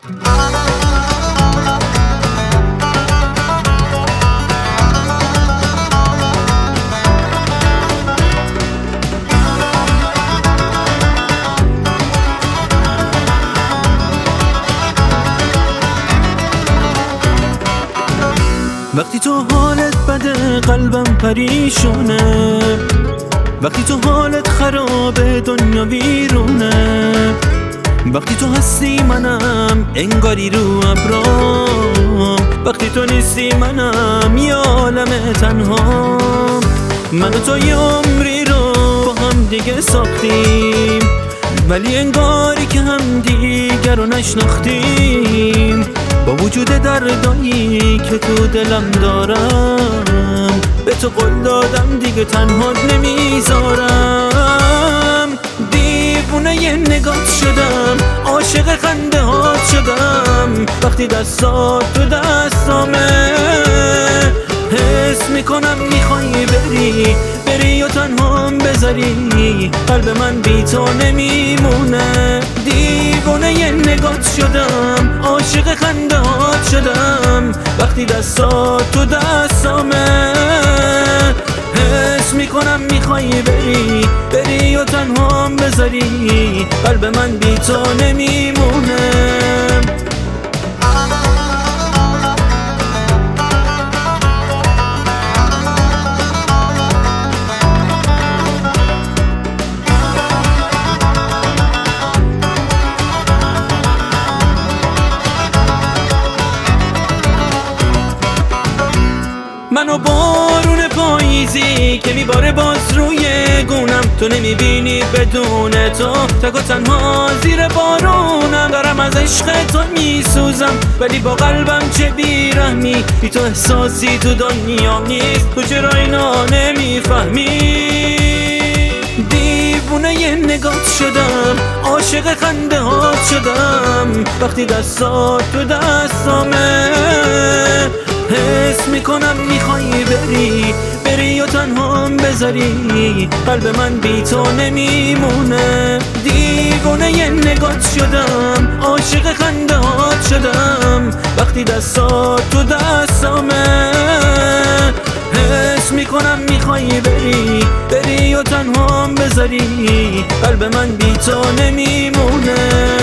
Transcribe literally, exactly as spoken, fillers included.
وقتی تو حالت بده قلبم پریشونه، وقتی تو حالت خرابه دنیا ویرونه، وقتی تو هستی منم انگاری رو ابرام، وقتی تو نیستی منم یه عالم تنهام. من و تو یه عمری رو با هم دیگه ساختیم، ولی انگاری که هم دیگر رو نشناختیم. با وجود دردایی که تو دلم دارم، به تو قول دادم دیگه تنها نمیذارم. دیوونه ی نگات شدم، عاشق خنده هات شدم، وقتی دستات تو دستامه. حس میکنم میخوای بری بری و تنهام بذاری، قلب من بی تو نمیمونه. دیوونه ی نگات شدم، عاشق خنده هات شدم، وقتی دستات تو دستامه. حس میکنم میخوای بری بری و تنهام بذاری، قلب من بی تو نمیمونه. منو بارون پاییزی که میباره باز روی گونم، تو نمیبینی بدون تو تک و تنها زیر بارونم. دارم از عشق تو میسوزم، ولی با قلبم چه بیرحمی، بی تو احساسی تو دنیا نیست. تو چرا اینا نمیفهمی؟ دیوونه ی نگات شدم، عاشق خنده هات شدم، وقتی دستات تو دستامه. حس میکنم میخوای بری بری و تنهام بذاری، قلب من بی تو نمیمونه. دیوونه ی نگات شدم، عاشق خنده هات شدم، وقتی دستات تو دستامه. حس میکنم میخوای بری بری و تنهام بذاری، قلب من بی تو نمیمونه.